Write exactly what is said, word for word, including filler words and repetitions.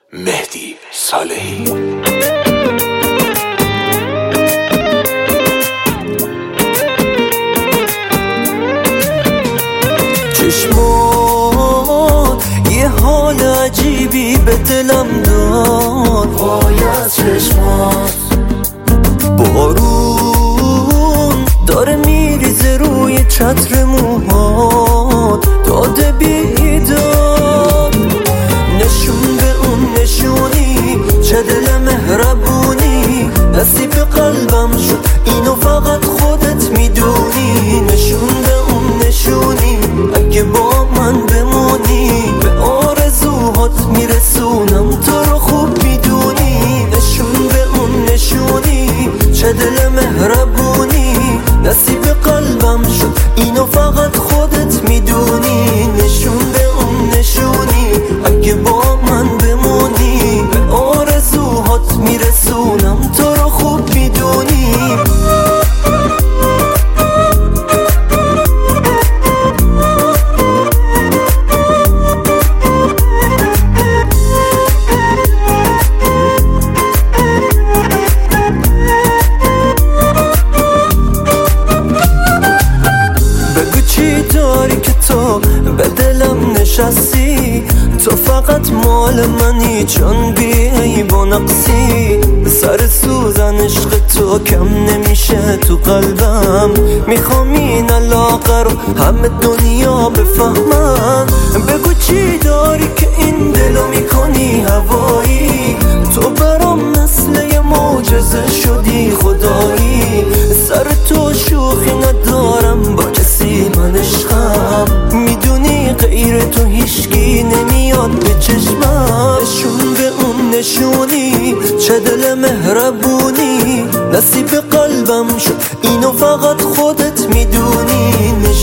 مهدی صالحی. چشمات یه حال عجیبی به دلم داد، وای از چشمات بارون داره میریزه روی چتر موهات، داده بیداد نشون به اون نشونی، چه دل مهربونی نصیب قلبم شد، اینو فقط خودت میدونی. نشون به اون نشونی، اگه با من بمونی به آرزوهات میرسونم، تو رو خوب میدونی. نشون به اون نشونی، چه دل مهربونی نصیب قلبم شد، اینو فقط خودت میدونی. نشون به اون نشونی، اگه با من بمونی به آرزوهات میرسونم، تو رو خوب میدونی. بگو چی داری که تو به دلم نشستی، تو فقط مال منی چون بی عیب و نقصی. سر سوزن عشق تو کم نمیشه تو قلبم، میخوام این علاقه رو همه دنیا بفهمن. بگو چی داری که این دلو میکنی هوایی، تو برام مثل یه معجزه شدی خدایی. سر تو شوخی ندارم با کسی، من عشقم میدونی غیر تو هیچکی نمیاد به چشمم. نشون به اون نشونی، چه دل مهربونی نصیب قلبم شد، اینو فقط خودت میدونی.